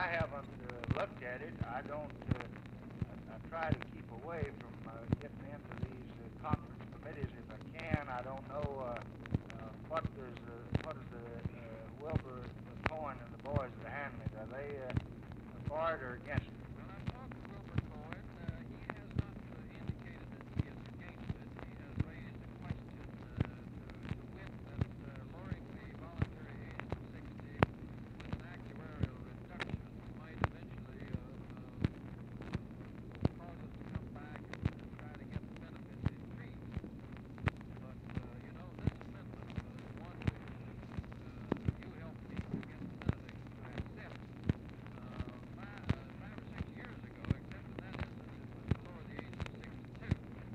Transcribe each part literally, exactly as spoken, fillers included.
I haven't uh, looked at it. I don't. Uh, I, I try to keep away from uh, getting into these uh, conference committees if I can. I don't know uh, uh, what does uh, what is the uh, Wilbur Cohen and the boys that handle it. Are they uh, for it or against it? Well, I've talked to Wilbur Cohen. Uh, he has not uh, indicated that he is against it. He has raised a question uh, to, to wit that uh, lowering the voluntary age to sixty with an actuarial reduction might eventually uh, uh, cause us to come back and, and try to get the benefits increased. But, uh, you know, this amendment uh, is one which uh, you helped me to get the senators to accept. Uh, five, uh, five or six years ago, except in that instance, it was to lower the age to sixty-two.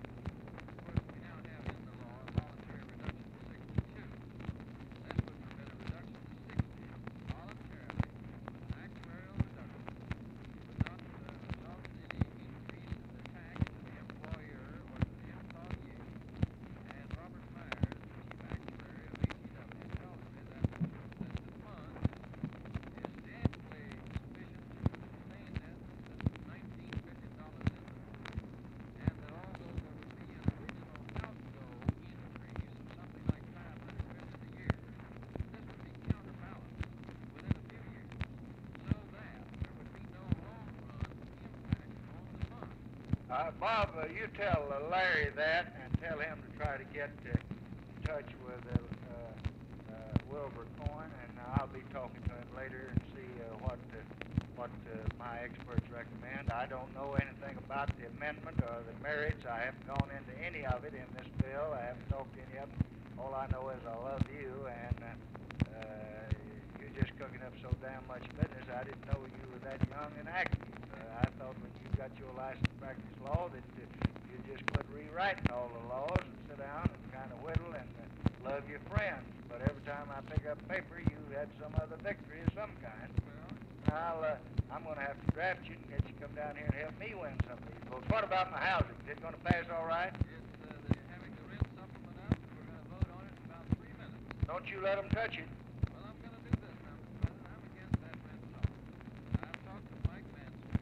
Of course, we now have in the law a voluntary reduction to sixty-two. This would permit a reduction to sixty voluntarily with an actuarial reduction. It would not uh, result in any increase in the tax to the employer or to the employee. And Robert Myers, the chief actuary of A C W, tells me that, that the fund is, is amply sufficient to sustain that, that nineteen billion dollars in the fund, and that although there would be an original outgo increase of something like five hundred billion dollars a year, this would be counterbalanced within a few years, so that there would be no long-run impact on the fund. Uh, Bob, uh, you tell uh, Larry that and tell him to try to get uh, in touch with uh, uh, uh, Wilbur Cohen, and I'll be talking to him later and see uh, what uh, what uh, my experts recommend. I don't know anything about the amendment or the merits. I haven't gone into any of it in this bill. I haven't talked to any of them. All I know is I love you, and uh, uh, you're just cooking up so damn much business. I didn't know you were that young and active. Uh, I thought when you got your license to practice law that uh, you just quit rewriting all the laws and sit down and kind of whittle and uh, love your friends. But every time I pick up paper, you had some other victory of some kind. Well, I'll, uh, I'm going to have to draft you and get you to come down here and help me win some of these votes. What about my housing? Is it going to pass all right? it's uh, the, having the rent supplement up, and we're going to vote on it in about three minutes. Don't you let them touch it. Well, I'm going to do this now, Mister President. I'm against that rent supplement. I've talked to Mike Mansfield.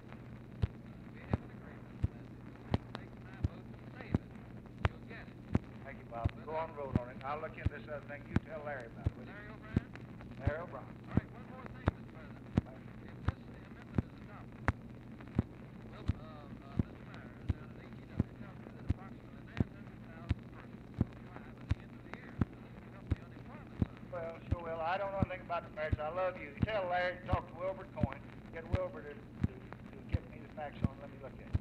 We have an agreement that if you take my vote to save it, you'll get it. Thank you, Bob. Go on the road on it. I'll look into this other thing. You tell Larry about it. will you? Larry O'Brien? Larry O'Brien. All right, one more thing, Mister President. If this amendment is adopted, well, uh, uh, Mister Myers down at A T W tells me that approximately nine hundred thousand persons will apply by the end of the year. So this will help the unemployment side. Well, sure will. I don't know anything about the merits. I love you. Tell Larry to talk to Wilbur Cohen. Get Wilbur to, to, to give me the facts on it. Let me look at it.